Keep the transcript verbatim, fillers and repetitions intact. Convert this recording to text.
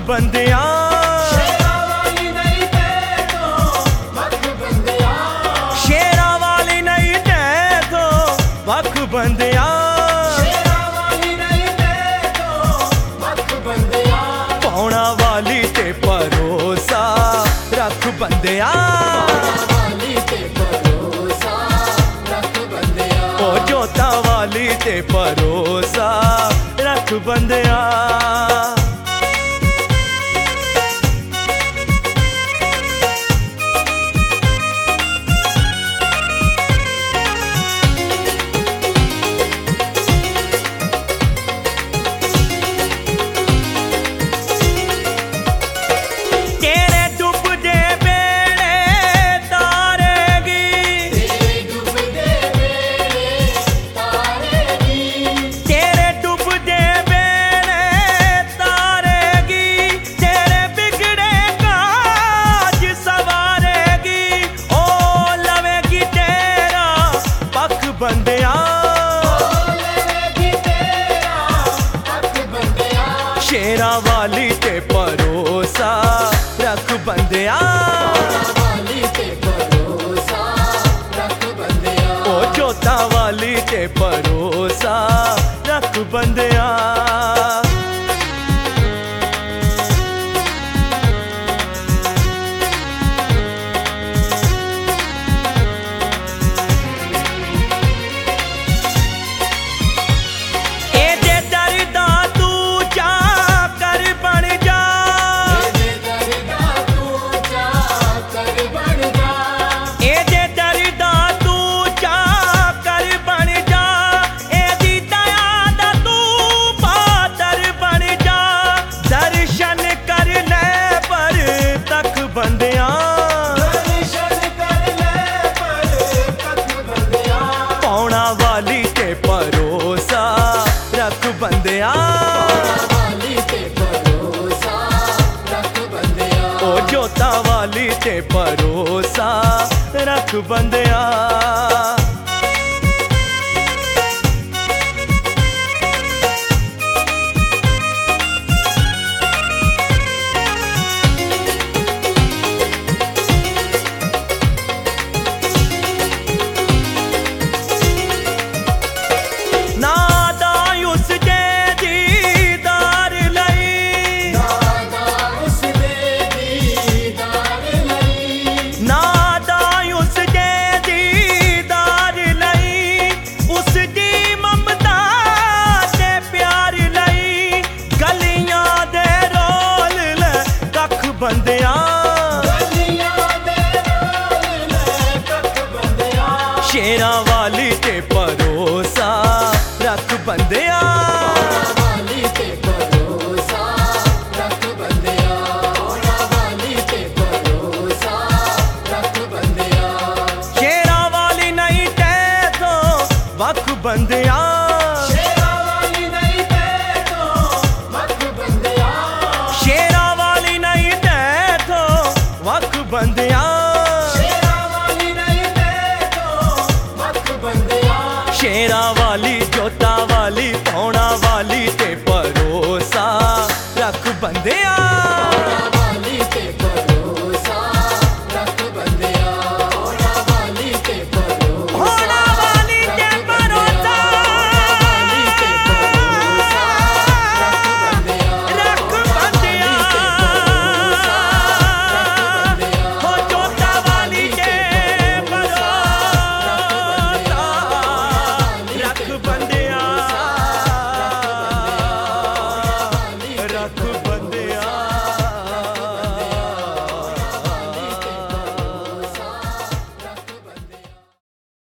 ਬੰਦਿਆਂ ਸ਼ੇਰਾਂ ਵਾਲੀ ਨਹੀਂ ਤੇਥੋਂ ਵੱਖ ਬੰਦਿਆਂ ਸ਼ੇਰਾਂ ਵਾਲੀ ਨਹੀਂ ਤੇਥੋਂ ਵੱਖ ਬੰਦਿਆਂ ਸ਼ੇਰਾਂ ਵਾਲੀ ਨਹੀਂ ਤੇਥੋਂ ਵੱਖ ਬੰਦਿਆਂ ਪਾਉਣਾ ਵਾਲੀ ਤੇ ਭਰੋਸਾ ਰੱਖ ਬੰਦਿਆਂ ਵਾਲੀ ਤੇ ਭਰੋਸਾ ਰੱਖ ਬੰਦਿਆਂ ਓ ਜੋਤਾਂ ਵਾਲੀ ਤੇ ਭਰੋਸਾ ਰੱਖ ਬੰਦਿਆਂ ਸ਼ੇਰਾਂ ਵਾਲੀ ਤੇ ਭਰੋਸਾ ਰੱਖ ਬੰਦਿਆਂ ਵਾਲੀ ਤੇ ਭਰੋਸਾ ਰੱਖ ਬੰਦਿਆਂ ਓ ਜੋਤਾਂ ਵਾਲੀ ਤੇ ਭਰੋਸਾ ਰੱਖ ਬੰਦਿਆਂ ਵਾਲੀ ਤੇ ਭਰੋਸਾ ਰੱਖ ਬੰਦਿਆਂ ਵਾਲੀ ਤੇ ਭਰੋਸਾ ਰੱਖ ਬੰਦਿਆਂ ਓ ਜੋਤਾਂ ਵਾਲੀ ਤੇ ਭਰੋਸਾ ਰੱਖ ਬੰਦਿਆਂ ਬੰਦਿਆਂ ਸ਼ੇਰਾਂ ਵਾਲੀ ਤੇ ਭਰੋਸਾ ਰੱਖ ਬੰਦਿਆਂ ਵਾਲੀ ਤੇ ਭਰੋਸਾ ਰੱਖ ਬੰਦਿਆਂ ਵਾਲੀ ਤੇ ਭਰੋਸਾ ਰੱਖ ਬੰਦਿਆਂ ਸ਼ੇਰਾਂ ਵਾਲੀ ਨਹੀਂ ਤੇਥੋਂ ਵੱਖ ਬੰਦਿਆਂ ਸ਼ੇਰਾਂ ਵਾਲੀ ਨਹੀਂ ਤੇਥੋਂ ਵੱਖ ਬੰਦਿਆਂ ਸ਼ੇਰਾਂ ਵਾਲੀ ਨਹੀਂ ਤੇਥੋਂ ਵੱਖ ਬੰਦਿਆਂ ਸ਼ੇਰਾਂ ਵਾਲੀ ਨਹੀਂ ਤੇਥੋਂ ਵੱਖ ਬੰਦਿਆਂ ਸ਼ੇਰਾਂ ਵਾਲੀ ਜੋਤਾਂ ਵਾਲੀ ਪਾਉਣਾ ਵਾਲੀ ਤੇ ਭਰੋਸਾ ਰੱਖ ਬੰਦਿਆਂ।